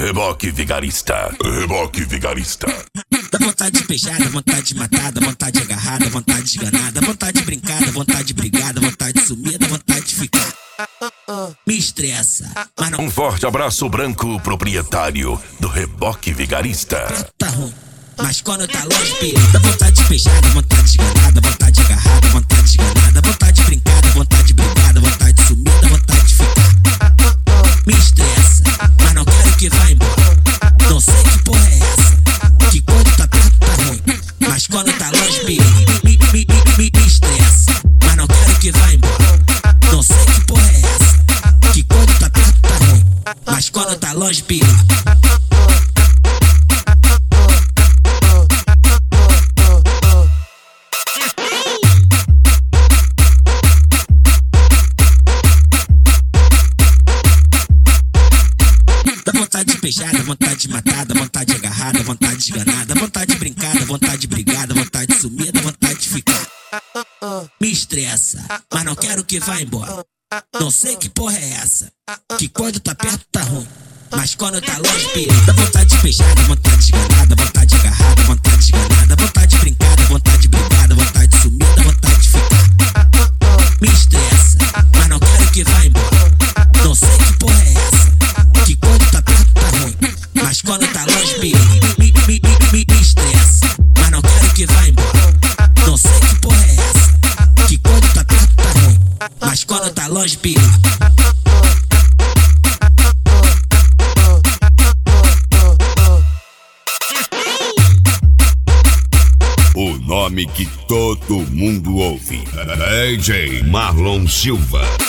Reboque vigarista. Reboque vigarista. Dá vontade de beijar, dá vontade de matar, dá vontade de agarrar, dá vontade de enganar, dá vontade de brincar, dá vontade de brigar, dá vontade de sumir, dá vontade de ficar. Me estressa, mas não Um forte abraço branco, proprietário do Reboque Vigarista. tá ruim. Mas quando tá longe, pira. Dá vontade de beijar, dá vontade de enganar, dá vontade de agarrar, dá vontade de enganar, dá vontade de brincar, dá vontade de brigar, dá vontade de sumir, dá vontade de ficar. Me estressa, mas não quero que vá embora. Não sei que porra é essa, que quando tá perto tá ruim. Mas quando tá longe, pira. Me estressa, mas não quero que vá embora. Não sei que porra é essa, que quando tá perto tá ruim. Mas quando tá longe, pira. Dá vontade de beijar, dá vontade de matar, dá vontade de agarrar, dá vontade de enganar, dá vontade de brincar, dá vontade de brigar, dá vontade de sumir, dá vontade de ficar. Me estressa, mas não quero que vá embora. Não sei que porra é essa, que quando tá perto tá ruim. Mas quando tá longe, pira. Dá vontade de beijar, dá vontade de enganar, dá vontade de agarrar, dá vontade de enganar, dá vontade de brincar, dá vontade de brigar, dá vontade de sumir, dá vontade de ficar. Me estressa, mas não quero que vá embora. Não sei que porra é essa, que quando tá perto tá ruim. Mas quando tá longe, pira. Me estressa, mas não quero que vá embora. Não sei que porra é essa, que quando tá perto tá ruim. Mas quando tá longe, pira. O nome que todo mundo ouve. DJ Marlon Silva.